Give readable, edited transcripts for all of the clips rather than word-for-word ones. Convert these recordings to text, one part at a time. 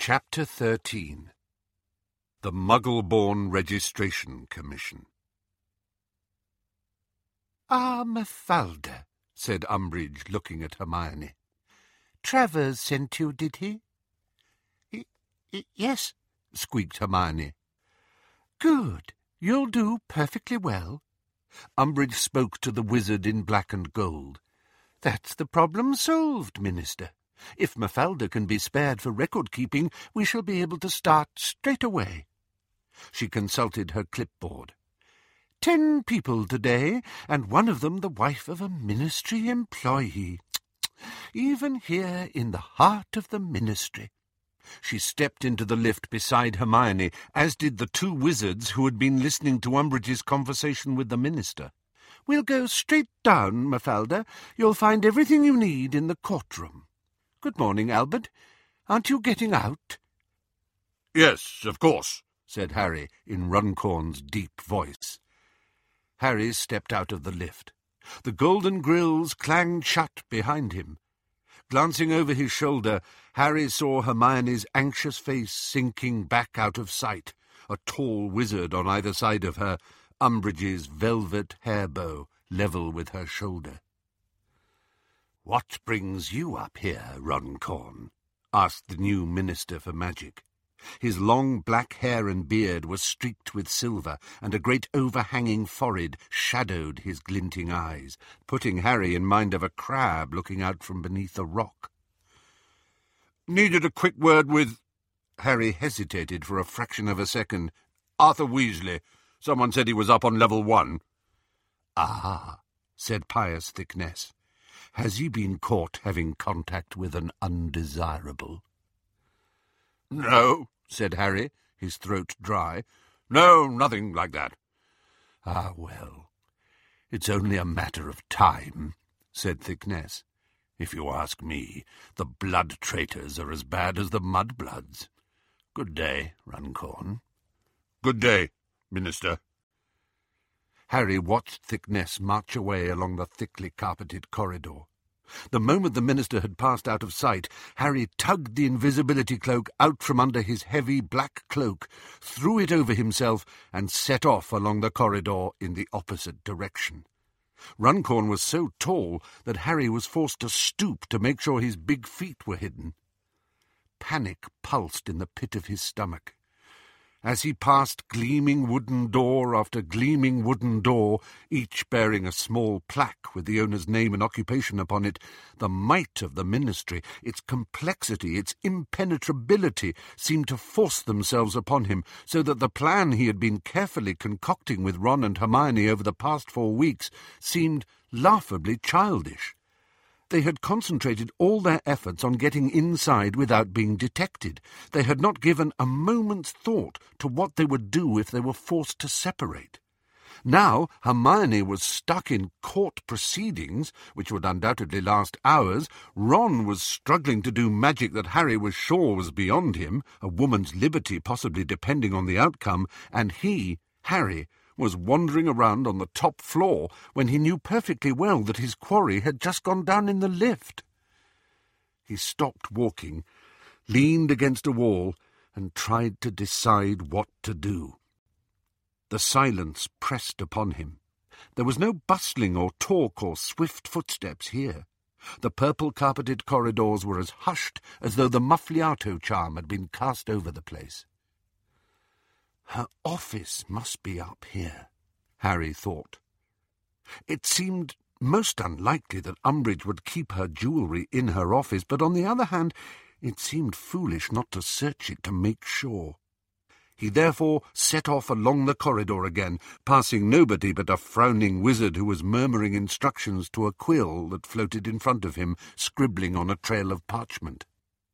Chapter 13. The Muggle-Born Registration Commission. "Ah, Mafalda," said Umbridge, looking at Hermione. "Travers sent you, did he?" "Yes," squeaked Hermione. "Good. You'll do perfectly well." Umbridge spoke to the wizard in black and gold. "That's the problem solved, Minister. If Mafalda can be spared for record-keeping, we shall be able to start straight away." She consulted her clipboard. 10 people today, and one of them the wife of a ministry employee. Even here in the heart of the ministry. She stepped into the lift beside Hermione, as did the 2 wizards who had been listening to Umbridge's conversation with the minister. "We'll go straight down, Mafalda. You'll find everything you need in the courtroom. Good morning, Albert. Aren't you getting out?" "Yes, of course," said Harry in Runcorn's deep voice. Harry stepped out of the lift. The golden grills clanged shut behind him. Glancing over his shoulder, Harry saw Hermione's anxious face sinking back out of sight, a tall wizard on either side of her, Umbridge's velvet hair bow level with her shoulder. "What brings you up here, Runcorn?" asked the new Minister for Magic. His long black hair and beard were streaked with silver, and a great overhanging forehead shadowed his glinting eyes, putting Harry in mind of a crab looking out from beneath a rock. "Needed a quick word with—" Harry hesitated for a fraction of a second. "Arthur Weasley. Someone said he was up on level 1. "Ah," said Pious Thickness. "Has he been caught having contact with an undesirable?" "No," said Harry, his throat dry. "No, nothing like that." "Ah, well, it's only a matter of time," said Thickness. "If you ask me, the blood traitors are as bad as the mudbloods. Good day, Runcorn." "Good day, Minister." Harry watched Thickness march away along the thickly carpeted corridor. The moment the minister had passed out of sight, Harry tugged the invisibility cloak out from under his heavy black cloak, threw it over himself, and set off along the corridor in the opposite direction. Runcorn was so tall that Harry was forced to stoop to make sure his big feet were hidden. Panic pulsed in the pit of his stomach. As he passed gleaming wooden door after gleaming wooden door, each bearing a small plaque with the owner's name and occupation upon it, the might of the ministry, its complexity, its impenetrability, seemed to force themselves upon him, so that the plan he had been carefully concocting with Ron and Hermione over the past 4 weeks seemed laughably childish. They had concentrated all their efforts on getting inside without being detected. They had not given a moment's thought to what they would do if they were forced to separate. Now Hermione was stuck in court proceedings, which would undoubtedly last hours. Ron was struggling to do magic that Harry was sure was beyond him, a woman's liberty possibly depending on the outcome, and he, Harry, was wandering around on the top floor when he knew perfectly well that his quarry had just gone down in the lift. He stopped walking, leaned against a wall, and tried to decide what to do. The silence pressed upon him. There was no bustling or talk or swift footsteps here. The purple-carpeted corridors were as hushed as though the Muffliato charm had been cast over the place. Her office must be up here, Harry thought. It seemed most unlikely that Umbridge would keep her jewellery in her office, but on the other hand, it seemed foolish not to search it to make sure. He therefore set off along the corridor again, passing nobody but a frowning wizard who was murmuring instructions to a quill that floated in front of him, scribbling on a trail of parchment.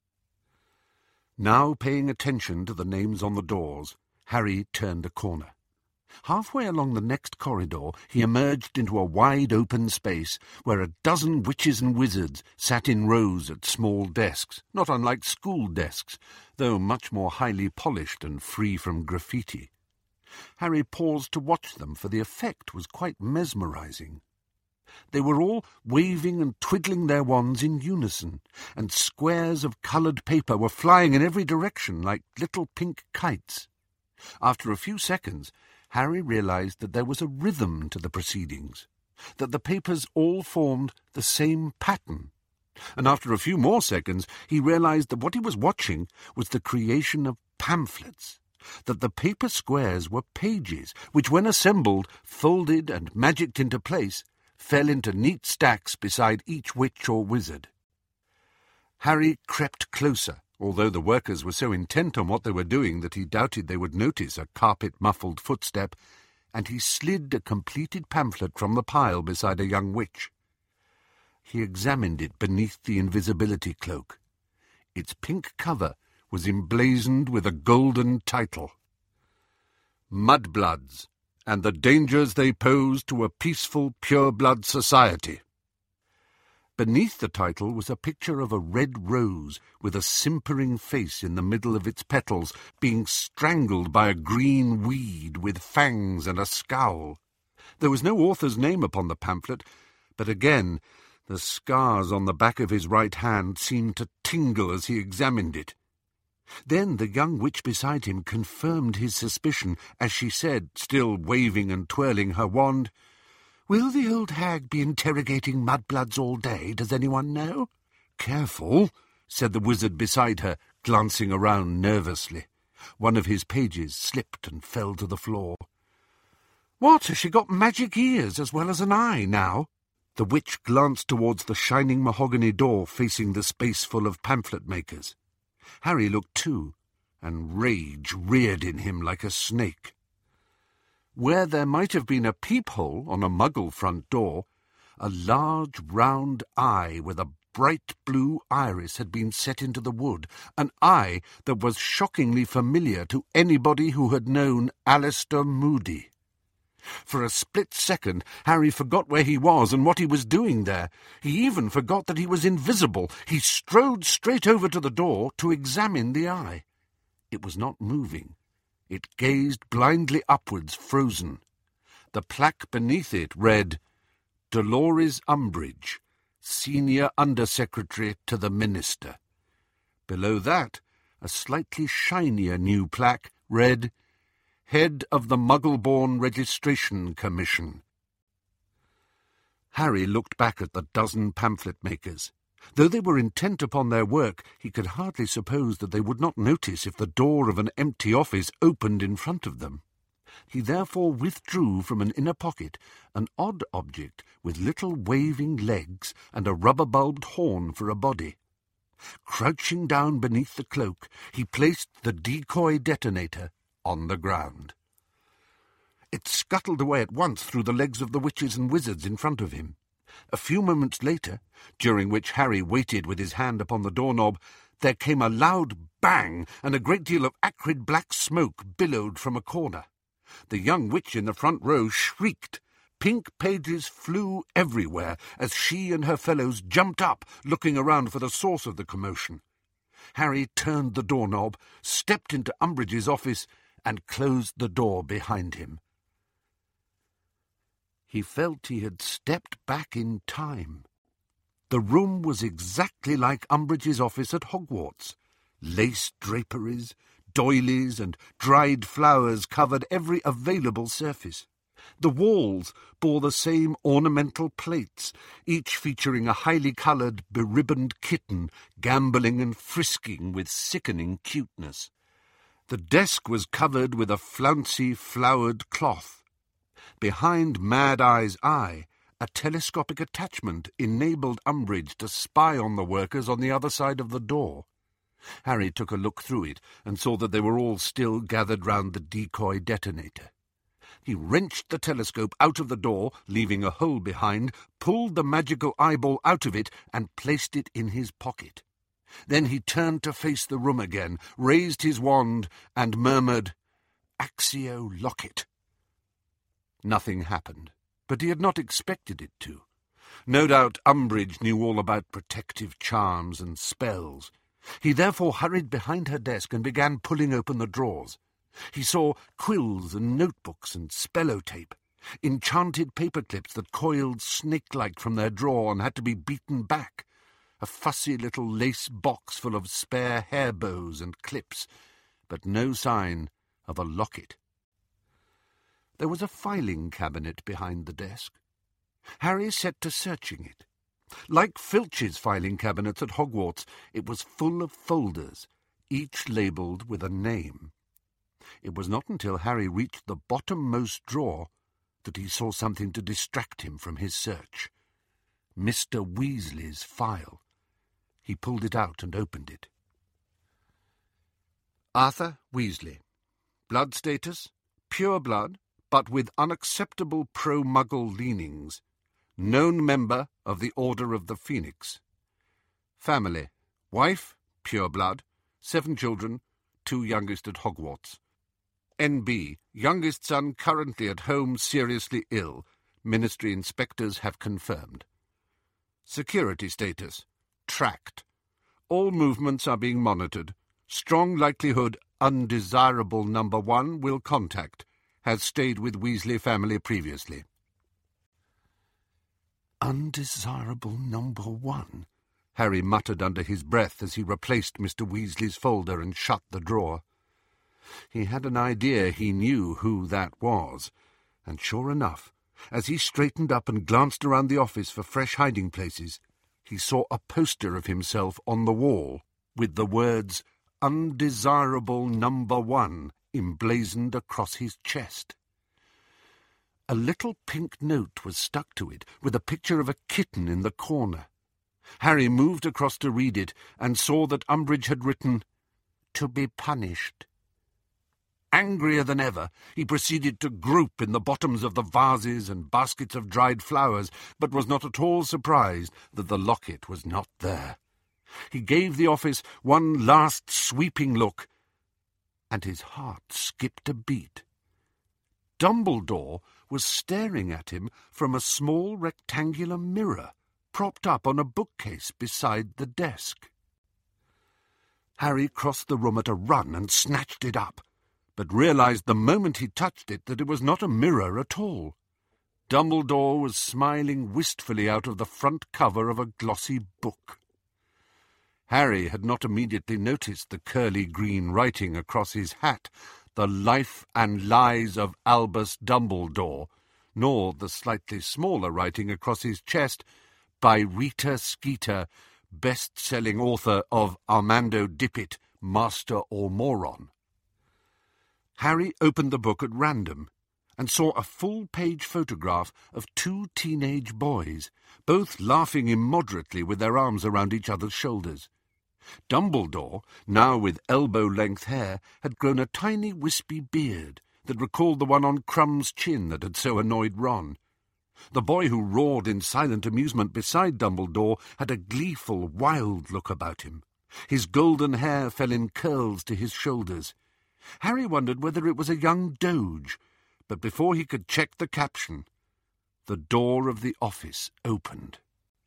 Now paying attention to the names on the doors, Harry turned a corner. Halfway along the next corridor, he emerged into a wide open space where a dozen witches and wizards sat in rows at small desks, not unlike school desks, though much more highly polished and free from graffiti. Harry paused to watch them, for the effect was quite mesmerizing. They were all waving and twiddling their wands in unison, and squares of coloured paper were flying in every direction like little pink kites. After a few seconds, Harry realised that there was a rhythm to the proceedings, that the papers all formed the same pattern. And after a few more seconds, he realised that what he was watching was the creation of pamphlets, that the paper squares were pages, which, when assembled, folded and magicked into place, fell into neat stacks beside each witch or wizard. Harry crept closer, although the workers were so intent on what they were doing that he doubted they would notice a carpet-muffled footstep, and he slid a completed pamphlet from the pile beside a young witch. He examined it beneath the invisibility cloak. Its pink cover was emblazoned with a golden title: Mudbloods, and the Dangers They Pose to a Peaceful Pure-Blood Society. Beneath the title was a picture of a red rose with a simpering face in the middle of its petals, being strangled by a green weed with fangs and a scowl. There was no author's name upon the pamphlet, but again the scars on the back of his right hand seemed to tingle as he examined it. Then the young witch beside him confirmed his suspicion as she said, still waving and twirling her wand, "Will the old hag be interrogating mudbloods all day, does anyone know?" "Careful," said the wizard beside her, glancing around nervously. One of his pages slipped and fell to the floor. "What, has she got magic ears as well as an eye now?" The witch glanced towards the shining mahogany door facing the space full of pamphlet-makers. Harry looked too, and rage reared in him like a snake. Where there might have been a peephole on a Muggle front door, a large round eye with a bright blue iris had been set into the wood, an eye that was shockingly familiar to anybody who had known Alistair Moody. For a split second, Harry forgot where he was and what he was doing there. He even forgot that he was invisible. He strode straight over to the door to examine the eye. It was not moving. It gazed blindly upwards, frozen. The plaque beneath it read, "Dolores Umbridge, Senior Undersecretary to the Minister." Below that, a slightly shinier new plaque read, "Head of the Muggleborn Registration Commission." Harry looked back at the dozen pamphlet-makers. Though they were intent upon their work, he could hardly suppose that they would not notice if the door of an empty office opened in front of them. He therefore withdrew from an inner pocket an odd object with little waving legs and a rubber-bulbed horn for a body. Crouching down beneath the cloak, he placed the decoy detonator on the ground. It scuttled away at once through the legs of the witches and wizards in front of him. A few moments later, during which Harry waited with his hand upon the doorknob, there came a loud bang, and a great deal of acrid black smoke billowed from a corner. The young witch in the front row shrieked. Pink pages flew everywhere as she and her fellows jumped up, looking around for the source of the commotion. Harry turned the doorknob, stepped into Umbridge's office, and closed the door behind him. He felt he had stepped back in time. The room was exactly like Umbridge's office at Hogwarts. Lace draperies, doilies, and dried flowers covered every available surface. The walls bore the same ornamental plates, each featuring a highly coloured, beribboned kitten gambolling and frisking with sickening cuteness. The desk was covered with a flouncy, flowered cloth. Behind Mad Eye's eye, a telescopic attachment enabled Umbridge to spy on the workers on the other side of the door. Harry took a look through it and saw that they were all still gathered round the decoy detonator. He wrenched the telescope out of the door, leaving a hole behind, pulled the magical eyeball out of it, and placed it in his pocket. Then he turned to face the room again, raised his wand, and murmured, "Accio Locket." Nothing happened, but he had not expected it to. No doubt Umbridge knew all about protective charms and spells. He therefore hurried behind her desk and began pulling open the drawers. He saw quills and notebooks and spellotape. enchanted paperclips that coiled snake-like from their drawer and had to be beaten back, a fussy little lace box full of spare hair bows and clips, but no sign of a locket. There was a filing cabinet behind the desk. Harry set to searching it. Like Filch's filing cabinets at Hogwarts, it was full of folders, each labelled with a name. It was not until Harry reached the bottommost drawer that he saw something to distract him from his search. Mr. Weasley's file. He pulled it out and opened it. Arthur Weasley. Blood status, pure blood, but with unacceptable pro-Muggle leanings. Known member of the Order of the Phoenix. Family. Wife, pure blood. 7 children, 2 youngest at Hogwarts. N.B. Youngest son currently at home seriously ill. Ministry inspectors have confirmed. Security status. Tracked. All movements are being monitored. Strong likelihood undesirable number 1 will contact. Has stayed with Weasley family previously. Undesirable number 1, Harry muttered under his breath as he replaced Mr. Weasley's folder and shut the drawer. He had an idea he knew who that was, and sure enough, as he straightened up and glanced around the office for fresh hiding places, he saw a poster of himself on the wall with the words Undesirable number 1 emblazoned across his chest. A little pink note was stuck to it, with a picture of a kitten in the corner. Harry moved across to read it, and saw that Umbridge had written, "To be punished." Angrier than ever, he proceeded to grope in the bottoms of the vases and baskets of dried flowers, but was not at all surprised that the locket was not there. He gave the office one last sweeping look, and his heart skipped a beat. Dumbledore was staring at him from a small rectangular mirror propped up on a bookcase beside the desk. Harry crossed the room at a run and snatched it up, but realized the moment he touched it that it was not a mirror at all. Dumbledore was smiling wistfully out of the front cover of a glossy book. Harry had not immediately noticed the curly green writing across his hat, The Life and Lies of Albus Dumbledore, nor the slightly smaller writing across his chest, By Rita Skeeter, best-selling author of Armando Dippet, Master or Moron. Harry opened the book at random and saw a full-page photograph of 2 teenage boys, both laughing immoderately with their arms around each other's shoulders. Dumbledore, now with elbow-length hair, had grown a tiny wispy beard that recalled the one on Crumb's chin that had so annoyed Ron. The boy who roared in silent amusement beside Dumbledore had a gleeful, wild look about him. His golden hair fell in curls to his shoulders. Harry wondered whether it was a young doge, but before he could check the caption, the door of the office opened.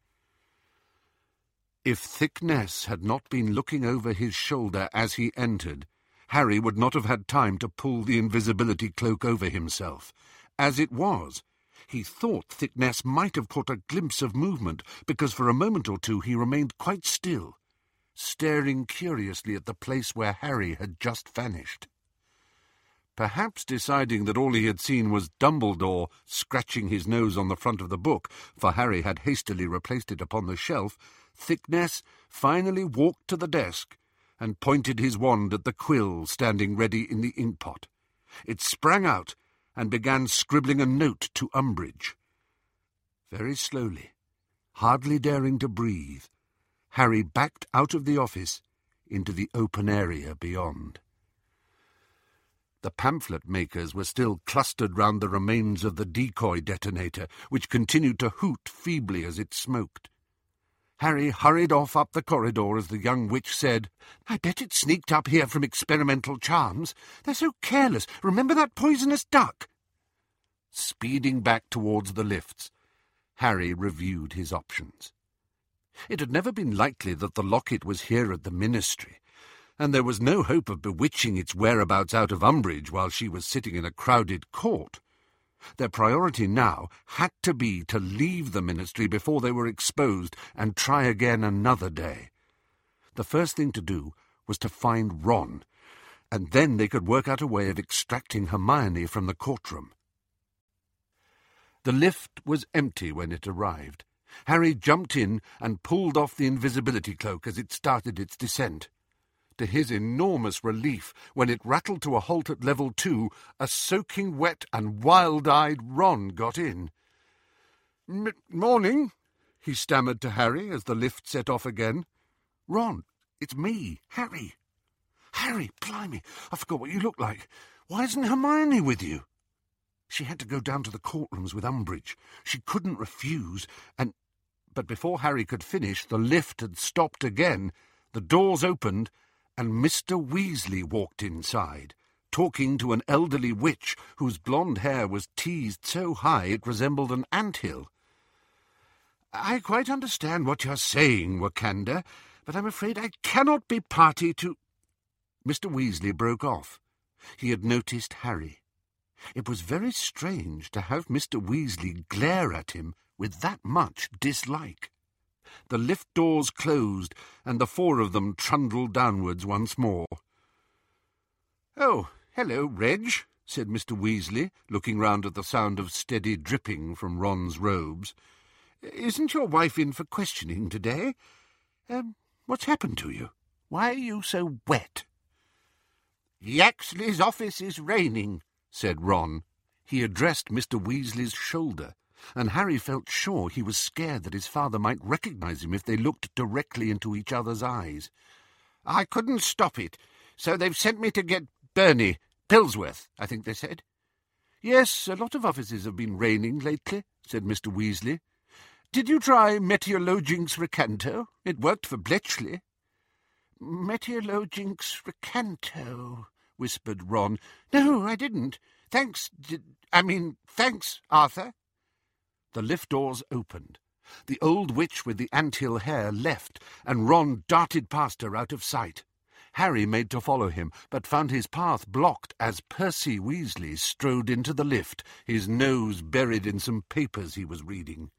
If Thickness had not been looking over his shoulder as he entered, Harry would not have had time to pull the invisibility cloak over himself. As it was, he thought Thickness might have caught a glimpse of movement, because for a moment or two he remained quite still, staring curiously at the place where Harry had just vanished. Perhaps deciding that all he had seen was Dumbledore scratching his nose on the front of the book, for Harry had hastily replaced it upon the shelf, Thickness finally walked to the desk and pointed his wand at the quill standing ready in the inkpot. It sprang out and began scribbling a note to Umbridge. Very slowly, hardly daring to breathe, Harry backed out of the office into the open area beyond. The pamphlet makers were still clustered round the remains of the decoy detonator, which continued to hoot feebly as it smoked. Harry hurried off up the corridor as the young witch said, "I bet it sneaked up here from experimental charms. They're so careless. Remember that poisonous duck?" Speeding back towards the lifts, Harry reviewed his options. It had never been likely that the locket was here at the Ministry, and there was no hope of bewitching its whereabouts out of Umbridge while she was sitting in a crowded court. Their priority now had to be to leave the ministry before they were exposed and try again another day. The first thing to do was to find Ron, and then they could work out a way of extracting Hermione from the courtroom. The lift was empty when it arrived. Harry jumped in and pulled off the invisibility cloak as it started its descent. To his enormous relief, when it rattled to a halt at level 2, a soaking wet and wild-eyed Ron got in. "Morning," he stammered to Harry as the lift set off again. "Ron, it's me, Harry." "Harry, blimey, I forgot what you look like. Why isn't Hermione with you?" "She had to go down to the courtrooms with Umbridge. She couldn't refuse, and—" But before Harry could finish, the lift had stopped again. The doors opened, and Mr. Weasley walked inside, talking to an elderly witch whose blonde hair was teased so high it resembled an anthill. "I quite understand what you're saying, Wakanda, but I'm afraid I cannot be party to—" Mr. Weasley broke off. He had noticed Harry. It was very strange to have Mr. Weasley glare at him with that much dislike. The lift doors closed, and the four of them trundled downwards once more. "Oh, hello, Reg," said Mr. Weasley, looking round at the sound of steady dripping from Ron's robes. "Isn't your wife in for questioning today? What's happened to you? Why are you so wet?" "Yaxley's office is raining," said Ron. He addressed Mr. Weasley's shoulder, and Harry felt sure he was scared that his father might recognise him if they looked directly into each other's eyes. "I couldn't stop it, so they've sent me to get Bernie, Pillsworth, I think they said." "Yes, a lot of offices have been raining lately," said Mr. Weasley. "Did you try Meteorologinx Recanto? It worked for Bletchley." "Meteorologinx Recanto," whispered Ron. "No, I didn't. Thanks, Arthur." The lift doors opened. The old witch with the anthill hair left, and Ron darted past her out of sight. Harry made to follow him, but found his path blocked as Percy Weasley strode into the lift, his nose buried in some papers he was reading.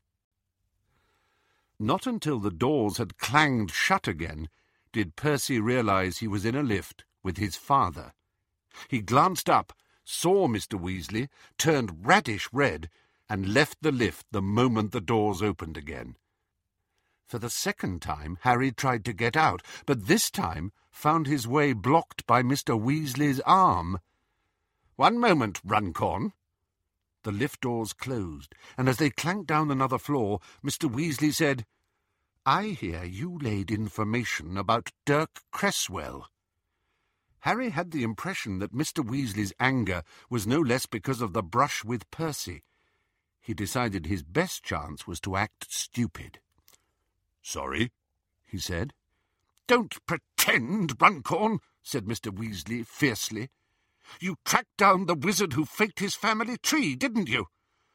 Not until the doors had clanged shut again did Percy realise he was in a lift with his father. He glanced up, saw Mr. Weasley, turned radish red, and left the lift the moment the doors opened again. For the second time Harry tried to get out, but this time found his way blocked by Mr. Weasley's arm. "One moment, Runcorn." The lift doors closed, and as they clanked down another floor, Mr. Weasley said, "I hear you laid information about Dirk Cresswell." Harry had the impression that Mr. Weasley's anger was no less because of the brush with Percy. He decided his best chance was to act stupid. "Sorry," he said. "Don't pretend, Runcorn," said Mr. Weasley fiercely. "You tracked down the wizard who faked his family tree, didn't you?"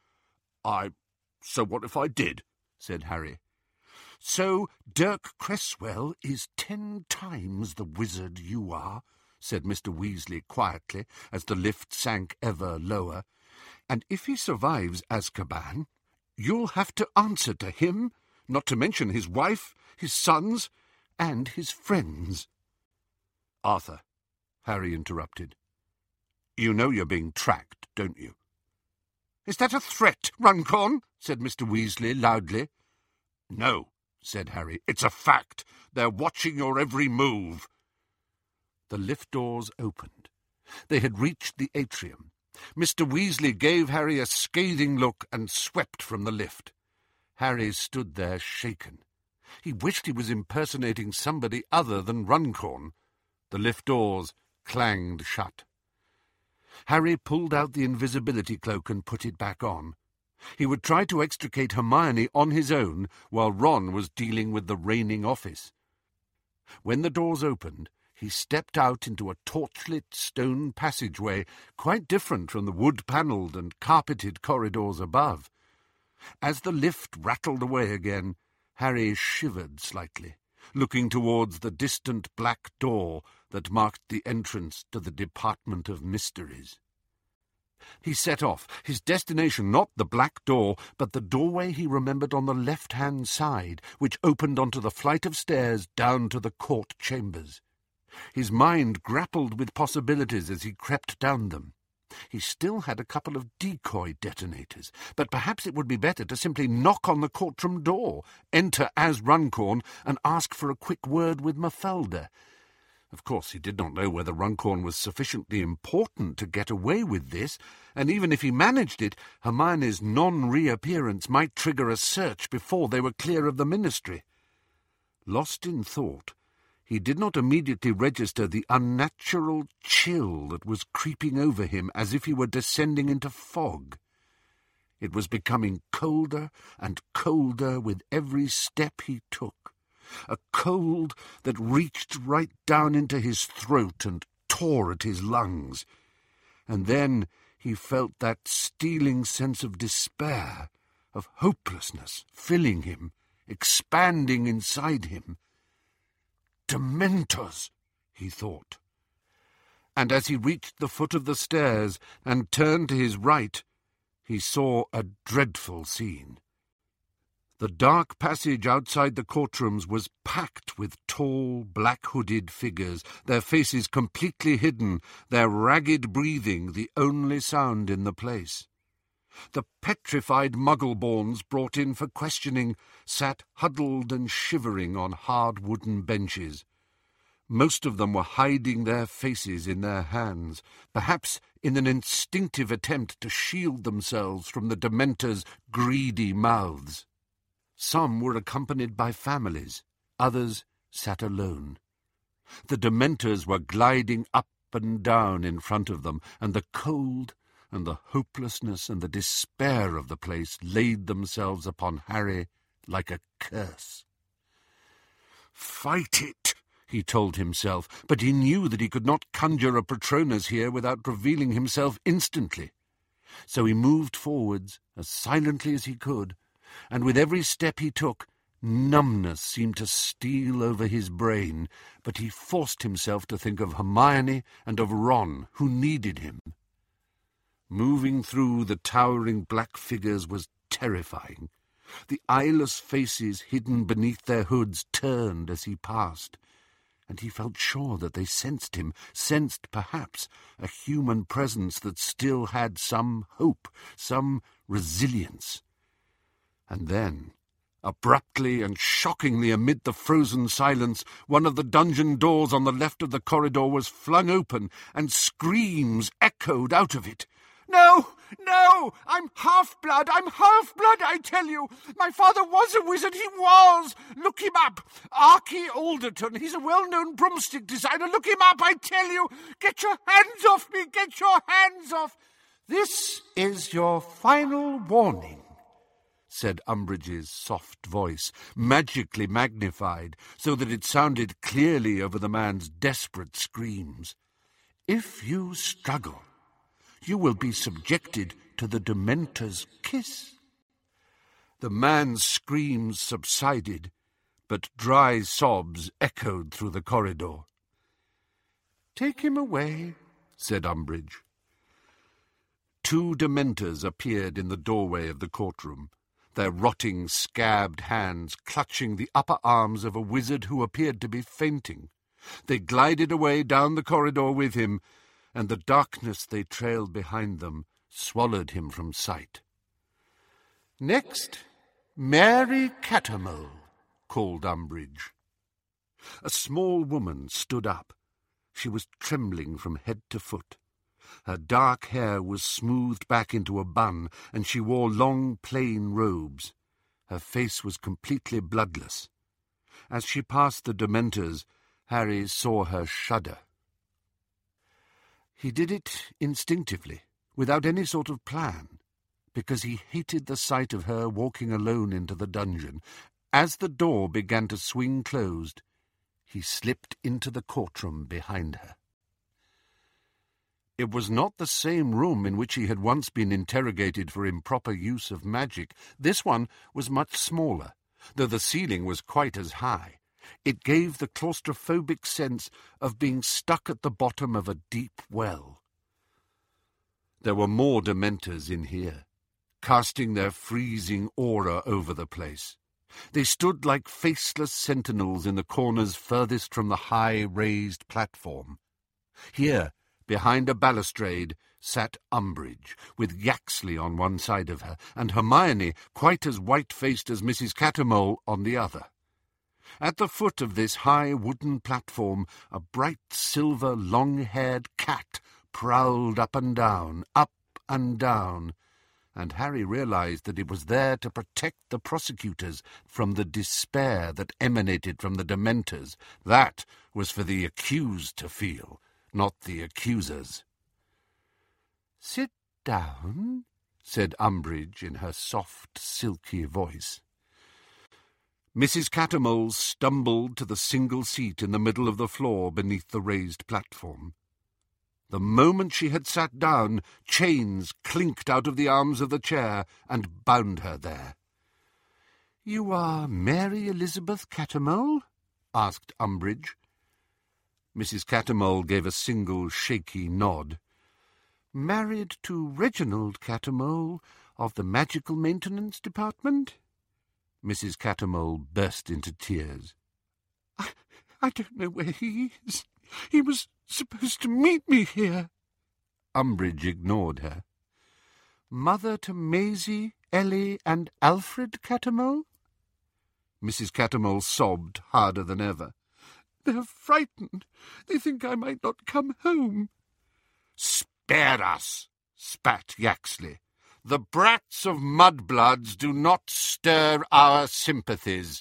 So what if I did?" said Harry. "So Dirk Cresswell is 10 times the wizard you are," said Mr. Weasley quietly, as the lift sank ever lower. "And if he survives Azkaban, you'll have to answer to him, not to mention his wife, his sons, and his friends." "Arthur," Harry interrupted, "you know you're being tracked, don't you?" "Is that a threat, Runcorn?" said Mr. Weasley loudly. "No," said Harry, "it's a fact. They're watching your every move." The lift doors opened. They had reached the atrium. Mr. Weasley gave Harry a scathing look and swept from the lift. Harry stood there shaken. He wished he was impersonating somebody other than Runcorn. The lift doors clanged shut. Harry pulled out the invisibility cloak and put it back on. He would try to extricate Hermione on his own while Ron was dealing with the reigning office. When the doors opened, he stepped out into a torchlit stone passageway, quite different from the wood-panelled and carpeted corridors above. As the lift rattled away again, Harry shivered slightly, looking towards the distant black door that marked the entrance to the Department of Mysteries. He set off, his destination not the black door, but the doorway he remembered on the left-hand side, which opened onto the flight of stairs down to the court chambers. His mind grappled with possibilities as he crept down them. He still had a couple of decoy detonators, but perhaps it would be better to simply knock on the courtroom door, enter as Runcorn, and ask for a quick word with Mafalda. Of course, he did not know whether Runcorn was sufficiently important to get away with this, and even if he managed it, Hermione's non-reappearance might trigger a search before they were clear of the ministry. Lost in thought, he did not immediately register the unnatural chill that was creeping over him as if he were descending into fog. It was becoming colder and colder with every step he took, a cold that reached right down into his throat and tore at his lungs. And then he felt that stealing sense of despair, of hopelessness, filling him, expanding inside him. Dementors, he thought. And as he reached the foot of the stairs and turned to his right, he saw a dreadful scene. The dark passage outside the courtrooms was packed with tall, black-hooded figures, their faces completely hidden, their ragged breathing the only sound in the place. The petrified Muggle-borns brought in for questioning sat huddled and shivering on hard wooden benches. Most of them were hiding their faces in their hands, perhaps in an instinctive attempt to shield themselves from the Dementors' greedy mouths. Some were accompanied by families, others sat alone. The Dementors were gliding up and down in front of them, and the cold and the hopelessness and the despair of the place laid themselves upon Harry like a curse. "Fight it," he told himself, but he knew that he could not conjure a Patronus here without revealing himself instantly. So he moved forwards as silently as he could, and with every step he took, numbness seemed to steal over his brain, but he forced himself to think of Hermione and of Ron, who needed him. Moving through the towering black figures was terrifying. The eyeless faces hidden beneath their hoods turned as he passed, and he felt sure that they sensed him, sensed, perhaps, a human presence that still had some hope, some resilience. And then, abruptly and shockingly amid the frozen silence, one of the dungeon doors on the left of the corridor was flung open, and screams echoed out of it. "No, no, I'm half-blood, I tell you. My father was a wizard, he was. Look him up. Archie Alderton, he's a well-known broomstick designer. Look him up, I tell you. Get your hands off me, get your hands off." "This is your final warning," said Umbridge's soft voice, magically magnified, so that it sounded clearly over the man's desperate screams. "If you struggle, you will be subjected to the Dementor's kiss." The man's screams subsided, but dry sobs echoed through the corridor. "Take him away," said Umbridge. 2 Dementors appeared in the doorway of the courtroom, their rotting, scabbed hands clutching the upper arms of a wizard who appeared to be fainting. They glided away down the corridor with him, and the darkness they trailed behind them swallowed him from sight. "Next, Mary Cattermole," called Umbridge. A small woman stood up. She was trembling from head to foot. Her dark hair was smoothed back into a bun, and she wore long, plain robes. Her face was completely bloodless. As she passed the Dementors, Harry saw her shudder. He did it instinctively, without any sort of plan, because he hated the sight of her walking alone into the dungeon. As the door began to swing closed, he slipped into the courtroom behind her. It was not the same room in which he had once been interrogated for improper use of magic. This one was much smaller, though the ceiling was quite as high. It gave the claustrophobic sense of being stuck at the bottom of a deep well. There were more Dementors in here, casting their freezing aura over the place. They stood like faceless sentinels in the corners furthest from the high raised platform. Here, behind a balustrade, sat Umbridge, with Yaxley on one side of her, and Hermione, quite as white-faced as Mrs. Cattermole, on the other. At the foot of this high wooden platform, a bright silver long-haired cat prowled up and down, and Harry realized that it was there to protect the prosecutors from the despair that emanated from the Dementors. That was for the accused to feel, not the accusers. "Sit down," said Umbridge in her soft, silky voice. Mrs. Cattermole stumbled to the single seat in the middle of the floor beneath the raised platform. The moment she had sat down, chains clinked out of the arms of the chair and bound her there. "You are Mary Elizabeth Cattermole?" asked Umbridge. Mrs. Cattermole gave a single shaky nod. "Married to Reginald Cattermole of the Magical Maintenance Department?" Mrs. Cattermole burst into tears. I don't know where he is. He was supposed to meet me here." Umbridge ignored her. "Mother to Maisie, Ellie, and Alfred Cattermole?" Mrs. Cattermole sobbed harder than ever. "They're frightened. They think I might not come home." "Spare us," spat Yaxley. "The brats of mudbloods do not stir our sympathies."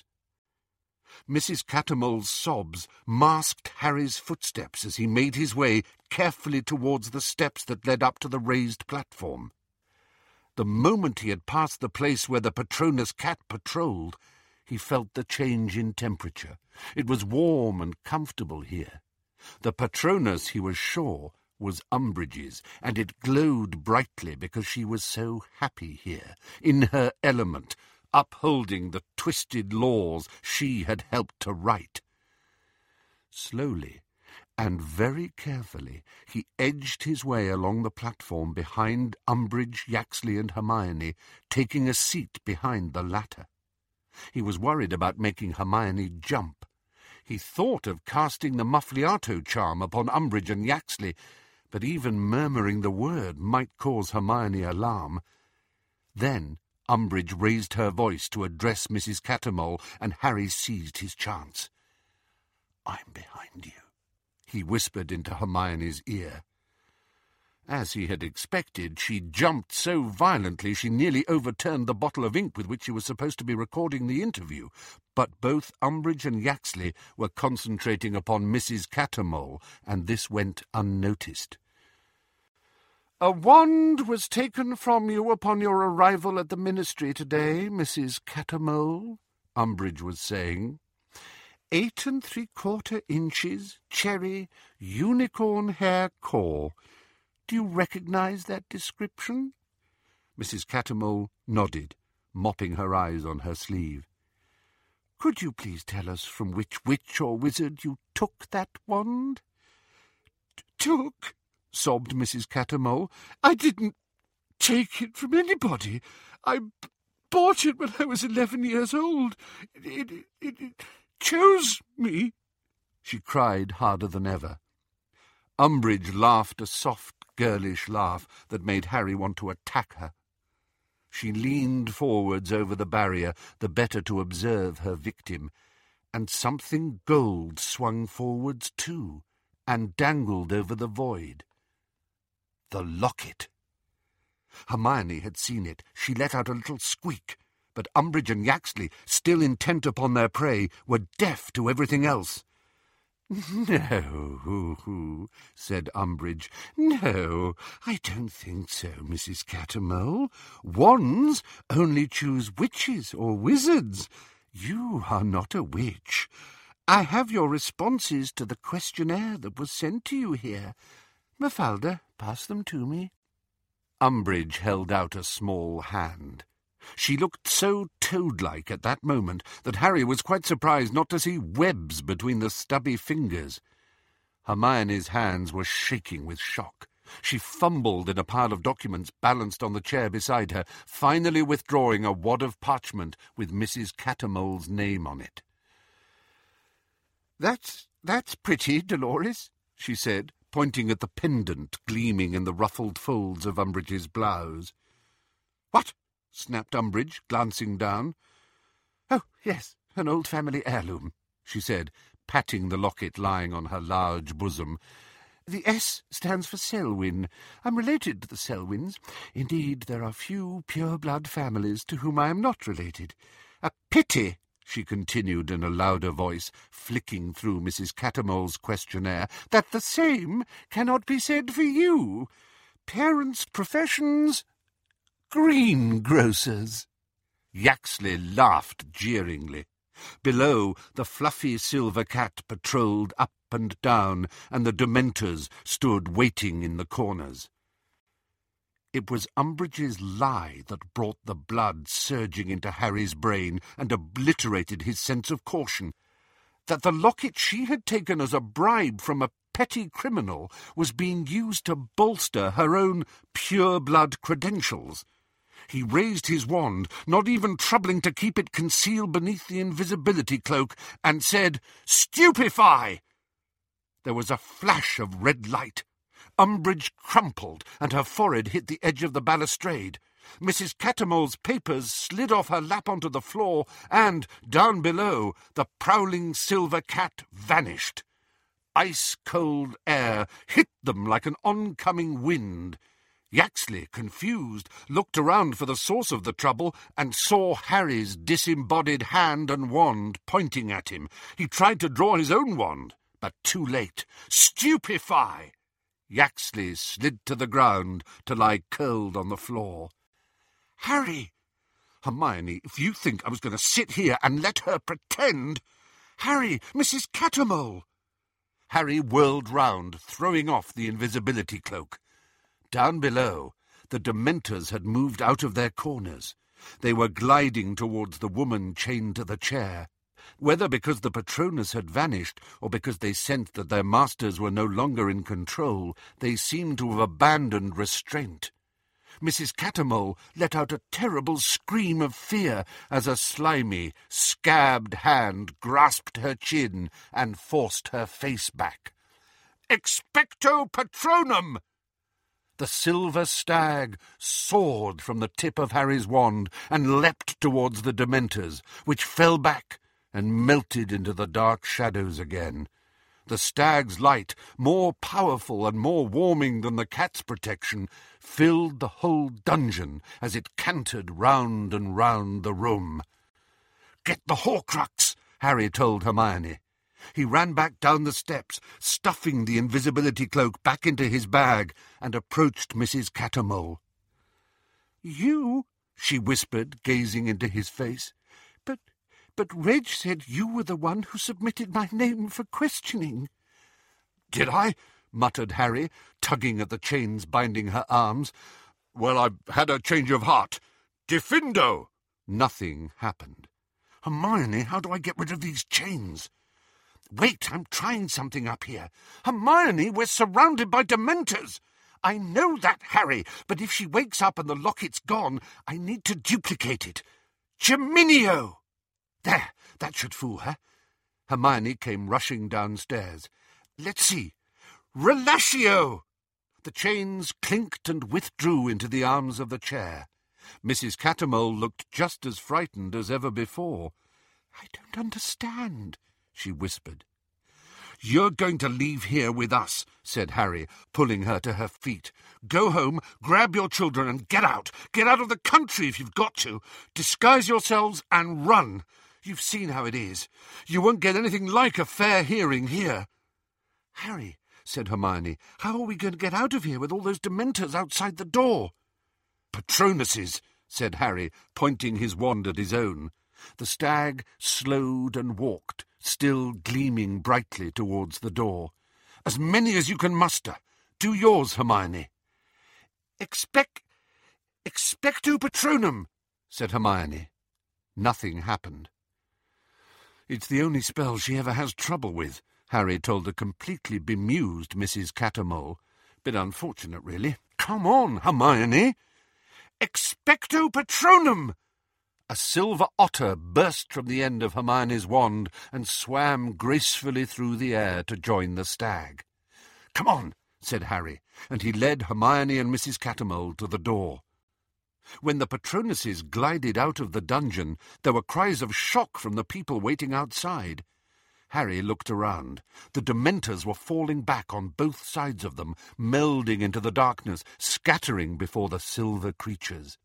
Mrs. Cattermole's sobs masked Harry's footsteps as he made his way carefully towards the steps that led up to the raised platform. The moment he had passed the place where the Patronus cat patrolled, he felt the change in temperature. It was warm and comfortable here. The Patronus, he was sure, was Umbridge's, and it glowed brightly because she was so happy here, in her element, upholding the twisted laws she had helped to write. Slowly and very carefully he edged his way along the platform behind Umbridge, Yaxley, and Hermione, taking a seat behind the latter. He was worried about making Hermione jump. He thought of casting the Muffliato charm upon Umbridge and Yaxley, but even murmuring the word might cause Hermione alarm. Then Umbridge raised her voice to address Mrs. Cattermole, and Harry seized his chance. "I'm behind you," he whispered into Hermione's ear. As he had expected, she jumped so violently she nearly overturned the bottle of ink with which she was supposed to be recording the interview. But both Umbridge and Yaxley were concentrating upon Mrs. Cattermole, and this went unnoticed. "A wand was taken from you upon your arrival at the Ministry today, Mrs. Cattermole," Umbridge was saying. 8 3/4 inches, cherry, unicorn hair core. Do you recognize that description?" Mrs. Cattermole nodded, mopping her eyes on her sleeve. "Could you please tell us from which witch or wizard you took that wand?" "Took?" sobbed Mrs. Cattermole. "I didn't take it from anybody. I bought it when I was 11 years old. It chose me," she cried harder than ever. Umbridge laughed a soft, girlish laugh that made Harry want to attack her. She leaned forwards over the barrier, the better to observe her victim, and something gold swung forwards too, and dangled over the void. The locket. Hermione had seen it. She let out a little squeak, but Umbridge and Yaxley, still intent upon their prey, were deaf to everything else. "No," said Umbridge. "No, I don't think so, Mrs. Cattermole. Wands only choose witches or wizards. You are not a witch. I have your responses to the questionnaire that was sent to you here. Mafalda, pass them to me." Umbridge held out a small hand. She looked so toad-like at that moment that Harry was quite surprised not to see webs between the stubby fingers. Hermione's hands were shaking with shock. She fumbled in a pile of documents balanced on the chair beside her, finally withdrawing a wad of parchment with Mrs. Cattermole's name on it. That's pretty, Dolores," she said, pointing at the pendant gleaming in the ruffled folds of Umbridge's blouse. "What?" snapped Umbridge, glancing down. "Oh, yes, an old family heirloom," she said, patting the locket lying on her large bosom. "The S stands for Selwyn. I'm related to the Selwyns. Indeed, there are few pure-blood families to whom I am not related. A pity," she continued in a louder voice, flicking through Mrs. Cattermole's questionnaire, "that the same cannot be said for you. Parents' professions? Greengrocers." Yaxley laughed jeeringly. Below, the fluffy silver cat patrolled up and down, and the Dementors stood waiting in the corners. It was Umbridge's lie that brought the blood surging into Harry's brain and obliterated his sense of caution. That the locket she had taken as a bribe from a petty criminal was being used to bolster her own pure-blood credentials. He raised his wand, not even troubling to keep it concealed beneath the invisibility cloak, and said, "Stupefy!" There was a flash of red light. Umbridge crumpled, and her forehead hit the edge of the balustrade. Mrs. Cattermole's papers slid off her lap onto the floor, and, down below, the prowling silver cat vanished. Ice-cold air hit them like an oncoming wind. Yaxley, confused, looked around for the source of the trouble and saw Harry's disembodied hand and wand pointing at him. He tried to draw his own wand, but too late. "Stupefy!" Yaxley slid to the ground to lie curled on the floor. "Harry! Hermione, if you think I was going to sit here and let her pretend— Harry, Mrs. Cattermole!" Harry whirled round, throwing off the invisibility cloak. Down below, the Dementors had moved out of their corners. They were gliding towards the woman chained to the chair. Whether because the Patronus had vanished, or because they sensed that their masters were no longer in control, they seemed to have abandoned restraint. Mrs. Cattermole let out a terrible scream of fear as a slimy, scabbed hand grasped her chin and forced her face back. "Expecto Patronum!" The silver stag soared from the tip of Harry's wand and leapt towards the Dementors, which fell back and melted into the dark shadows again. The stag's light, more powerful and more warming than the cat's protection, filled the whole dungeon as it cantered round and round the room. "Get the Horcrux," Harry told Hermione. He ran back down the steps, stuffing the invisibility cloak back into his bag, and approached Mrs. Cattermole. "You?" she whispered, gazing into his face. But Reg said you were the one who submitted my name for questioning." "Did I?" muttered Harry, tugging at the chains binding her arms. "Well, I've had a change of heart. Diffindo!" Nothing happened. "Hermione, how do I get rid of these chains?" "Wait, I'm trying something up here. Hermione, we're surrounded by Dementors." "I know that, Harry, but if she wakes up and the locket's gone, I need to duplicate it. Geminio!" "There, that should fool her." Hermione came rushing downstairs. "Let's see. Relatio!" The chains clinked and withdrew into the arms of the chair. Mrs. Cattermole looked just as frightened as ever before. "I don't understand," she whispered. "You're going to leave here with us," said Harry, pulling her to her feet. "Go home, grab your children and get out. Get out of the country if you've got to. Disguise yourselves and run. You've seen how it is. You won't get anything like a fair hearing here." "Harry," said Hermione, "how are we going to get out of here with all those Dementors outside the door?" "Patronuses," said Harry, pointing his wand at his own. The stag slowed and walked, still gleaming brightly towards the door. "As many as you can muster. Do yours, Hermione." Expecto Patronum," said Hermione. Nothing happened. "It's the only spell she ever has trouble with," Harry told the completely bemused Mrs. Cattermole. Bit unfortunate, really. Come on, Hermione. Expecto Patronum! A silver otter burst from the end of Hermione's wand and swam gracefully through the air to join the stag. "Come on," said Harry, and he led Hermione and Mrs. Cattermole to the door. When the Patronuses glided out of the dungeon, there were cries of shock from the people waiting outside. Harry looked around. The Dementors were falling back on both sides of them, melding into the darkness, scattering before the silver creatures.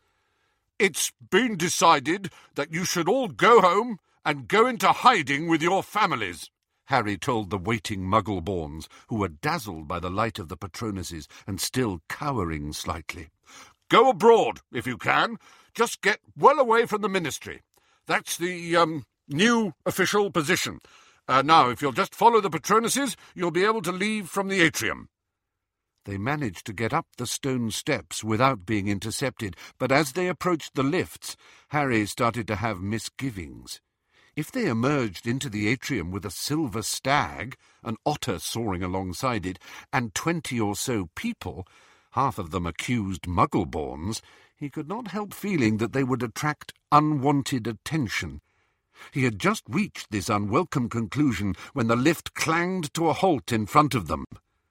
"It's been decided that you should all go home and go into hiding with your families," Harry told the waiting Muggle-borns, who were dazzled by the light of the Patronuses and still cowering slightly. "Go abroad, if you can. Just get well away from the Ministry. That's the, new official position. Now, if you'll just follow the Patronuses, you'll be able to leave from the atrium." They managed to get up the stone steps without being intercepted, but as they approached the lifts, Harry started to have misgivings. If they emerged into the atrium with a silver stag, an otter soaring alongside it, and 20 or so people, half of them accused Muggle-borns, he could not help feeling that they would attract unwanted attention. He had just reached this unwelcome conclusion when the lift clanged to a halt in front of them.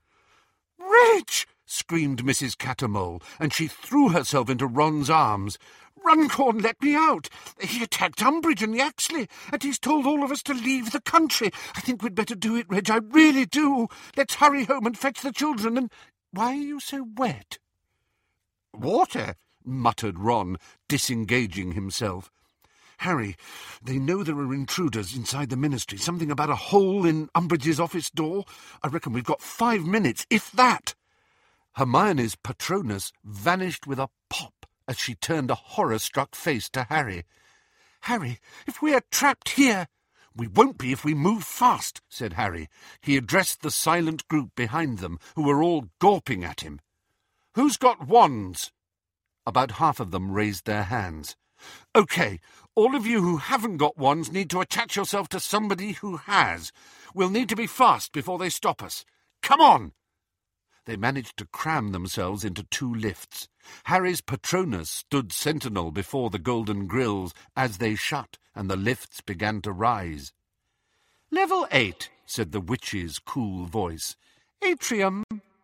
"Reg!" screamed Mrs. Cattermole, and she threw herself into Ron's arms. "Runcorn let me out. He attacked Umbridge and Yaxley, and he's told all of us to leave the country. I think we'd better do it, Reg, I really do. Let's hurry home and fetch the children, and why are you so wet?" "Water," muttered Ron, disengaging himself. "Harry, they know there are intruders inside the Ministry. Something about a hole in Umbridge's office door. I reckon we've got 5 minutes, if that." Hermione's Patronus vanished with a pop as she turned a horror-struck face to Harry. "Harry, if we're trapped here—" "We won't be if we move fast," said Harry. He addressed the silent group behind them, who were all gawping at him. "Who's got wands?" About half of them raised their hands. "OK, all of you who haven't got wands need to attach yourself to somebody who has. We'll need to be fast before they stop us. Come on!" They managed to cram themselves into 2 lifts. Harry's Patronus stood sentinel before the golden grills as they shut and the lifts began to rise. "Level 8, said the witch's cool voice. "Atrium."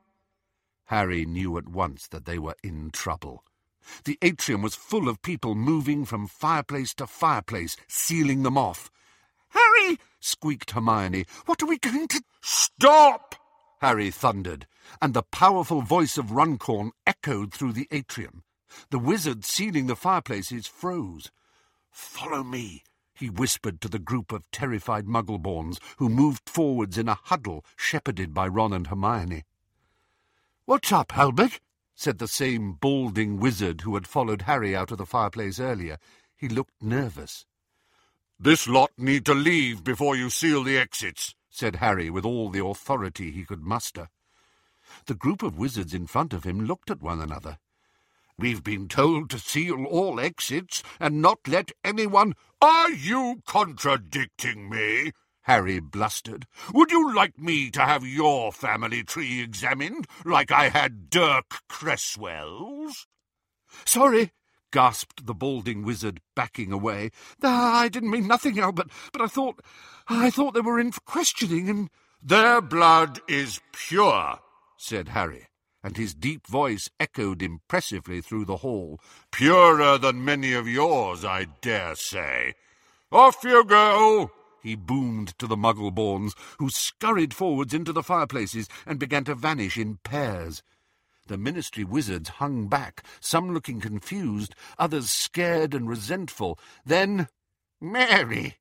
Harry knew at once that they were in trouble. The atrium was full of people moving from fireplace to fireplace, sealing them off. "Harry!" squeaked Hermione. "What are we going to—" "Stop!" Harry thundered, and the powerful voice of Runcorn echoed through the atrium. The wizard sealing the fireplaces froze. "Follow me," he whispered to the group of terrified Muggle-borns, who moved forwards in a huddle, shepherded by Ron and Hermione. "What's up, Albert?" said the same balding wizard who had followed Harry out of the fireplace earlier. He looked nervous. "This lot need to leave before you seal the exits," said Harry with all the authority he could muster. The group of wizards in front of him looked at one another. "We've been told to seal all exits and not let anyone—" "Are you contradicting me?" Harry blustered. "Would you like me to have your family tree examined, like I had Dirk Cresswell's?" "Sorry," gasped the balding wizard, backing away. "I didn't mean nothing, Albert, but I thought they were in for questioning and—" "Their blood is pure," said Harry, and his deep voice echoed impressively through the hall. "Purer than many of yours, I dare say. Off you go!" he boomed to the Muggle-borns, who scurried forwards into the fireplaces and began to vanish in pairs. The Ministry wizards hung back, some looking confused, others scared and resentful. Then, "Mary!"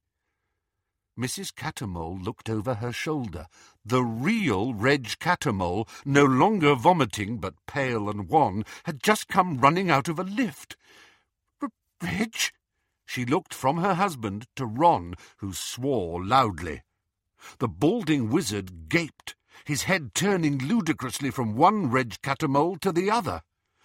Mrs. Cattermole looked over her shoulder. The real Reg Cattermole, no longer vomiting but pale and wan, had just come running out of a lift. "Reg?" She looked from her husband to Ron, who swore loudly. The balding wizard gaped, his head turning ludicrously from one Reg Cattermole to the other.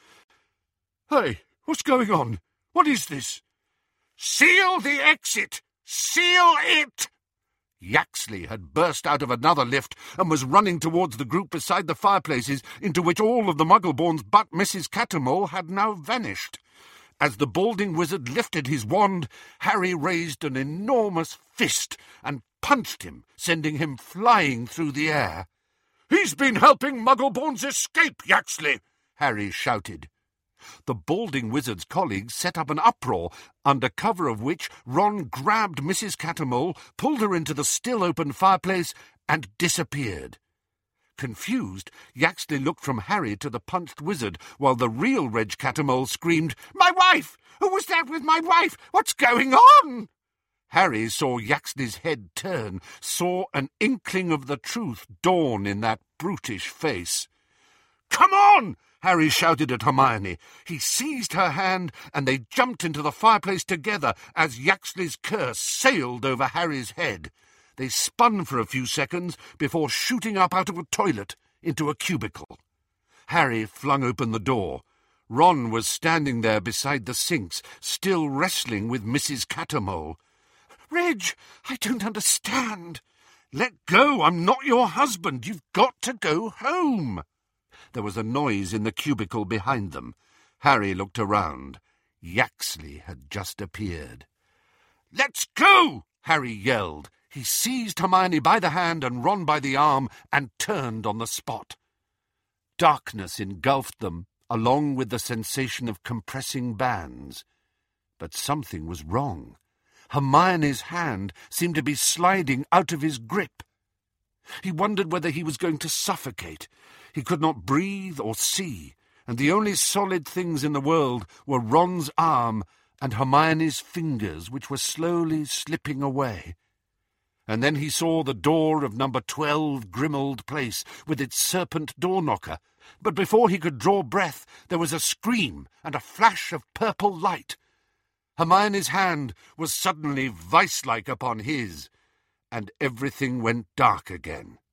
"Hey, what's going on? What is this?" "Seal the exit! Seal it!" Yaxley had burst out of another lift and was running towards the group beside the fireplaces, into which all of the Muggleborns but Mrs. Cattermole had now vanished. As the balding wizard lifted his wand, Harry raised an enormous fist and punched him, sending him flying through the air. "He's been helping Muggleborns escape, Yaxley!" Harry shouted. The balding wizard's colleagues set up an uproar, under cover of which Ron grabbed Mrs. Cattermole, pulled her into the still-open fireplace, and disappeared. Confused, Yaxley looked from Harry to the punched wizard, while the real Reg Cattermole screamed, "My wife! Who was that with my wife? What's going on?" Harry saw Yaxley's head turn, saw an inkling of the truth dawn in that brutish face. "Come on!" Harry shouted at Hermione. He seized her hand, and they jumped into the fireplace together as Yaxley's curse sailed over Harry's head. They spun for a few seconds before shooting up out of a toilet into a cubicle. Harry flung open the door. Ron was standing there beside the sinks, still wrestling with Mrs. Cattermole. "Reg, I don't understand." "Let go! I'm not your husband. You've got to go home." There was a noise in the cubicle behind them. Harry looked around. Yaxley had just appeared. "Let's go!" Harry yelled. He seized Hermione by the hand and Ron by the arm and turned on the spot. Darkness engulfed them, along with the sensation of compressing bands. But something was wrong. Hermione's hand seemed to be sliding out of his grip. He wondered whether he was going to suffocate. He could not breathe or see, and the only solid things in the world were Ron's arm and Hermione's fingers, which were slowly slipping away. And then he saw the door of number 12 Grimmauld Place, with its serpent door-knocker. But before he could draw breath, there was a scream and a flash of purple light. Hermione's hand was suddenly vice-like upon his, and everything went dark again.